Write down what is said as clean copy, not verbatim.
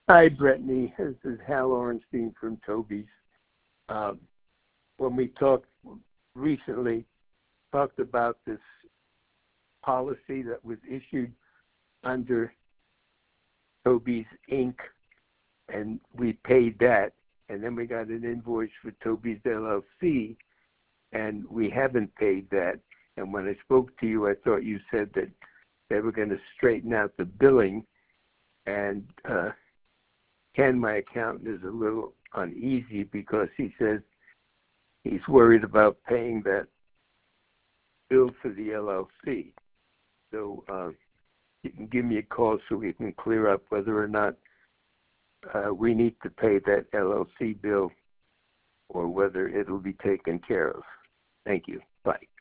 Hi, Brittany. This is Hal Orenstein from Toby's. When we talked recently, talked about this policy that was issued under Toby's Inc., and we paid that, and then we got an invoice for Toby's LLC, and we haven't paid that. And when I spoke to you, I thought you said that they were going to straighten out the billing, and Ken, my accountant, is a little uneasy because he says he's worried about paying that bill for the LLC. So you can give me a call so we can clear up whether or not we need to pay that LLC bill or whether it'll be taken care of. Thank you. Bye.